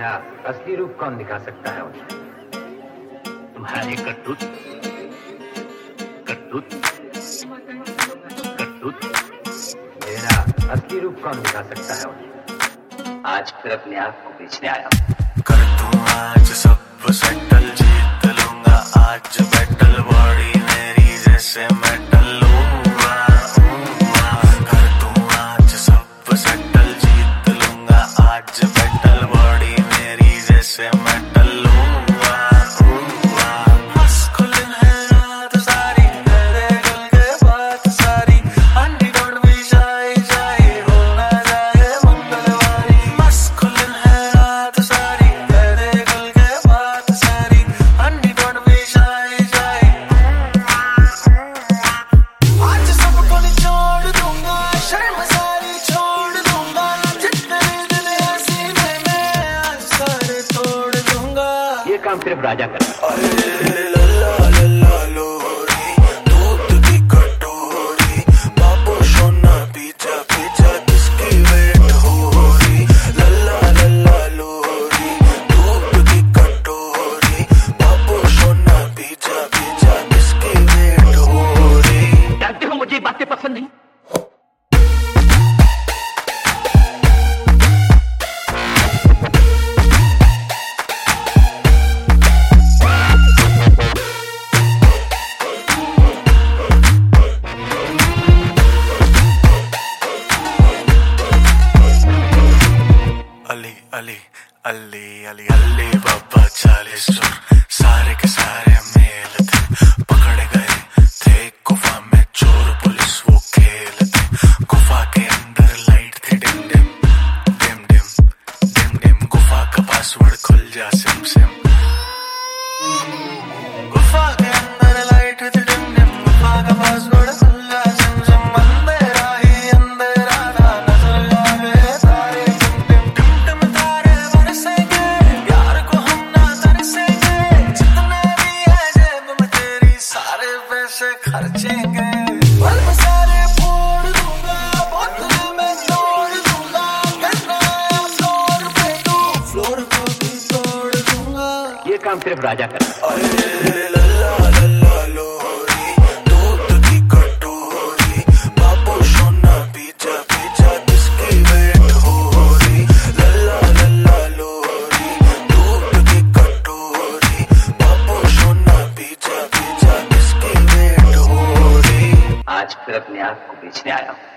मेरा असली रूप कौन दिखा सकता है उन्हें? तुम्हारे करतूत करतूत करतूत मेरा असली रूप कौन दिखा सकता है उन्हें? आज फिर अपने आप को बेचने आया कर दूं आज सब सेटल, जीत लूंगा आज बैटल, बॉडी मेरी जैसे मेटल लूंगा। कर दूं आज सब सेटल, जीत लूंगा आज बैटल, बॉडी मेरी जैसे मेटल लूंगा। मस्कुलिन है रात सारी, मेरे दिल के बात सारी, अंडी डोंट बी शाय शाय, हो ना जाए मंगलवारी। मस्कुलिन है रात सारी, मेरे दिल के बात सारी, अंडी डोंट बी शाय शाय। आज सबको निचोड़ दूंगा, शर्म सारी छोड़ दूंगा, जितने दिल है सीने में आज सारे तोड़ दूंगा। ये काम सिर्फ राजा करता है। अरे लल्ला लल्ला लोरी, दूध की कटोरी, बाबू सोना पीछा पीछा किसकी वेट हो रही। लल्ला लल्ला लोरी, दूध की कटोरी, बाबू सोना पीछा पीछा किसकी वेट हो रही। जानते हो मुझे ये बातें पसंद नहीं। अली अली अली अली अली बाबा 40 सुर, सारे के सारे मेल थे, पकड़े गए थे गुफा में चोर पुलिस वो खेल थे। गुफा के अंदर लाइट थी dim dim dim dim dim dim, गुफा का पासवर्ड खुल जा सिम सिम। गुफा के अंदर लाइट थी डिम डिम, गुफा का पासवर्ड खुल जा सिम सिम। अंधेरा ही अंधेरा था, नजर लगे तारे टिम टिम टिम टिम, तारे बरसेंगे प्यार को हम ना तरसेंगे, जितने भी है जेब में तेरी सारे पैसे खर्चेंगे। बल्ब सारे फोड़ दूंगा, बोतल में तोड़ दूंगा, कहना फ्लोर पे तू फ्लोर को भी तोड़ दूंगा। ये काम सिर्फ राजा करता है। अरे लल्ला लल्ला लोरी, दूध की कटोरी, बाबू सोना पीछा पीछा किसकी वेट हो रही। लल्ला लल्ला लोरी, दूध की कटोरी, बाबू सोना पीछा पीछा किसकी वेट हो रही। आज फिर अपने आप को बेचने आया हूँ।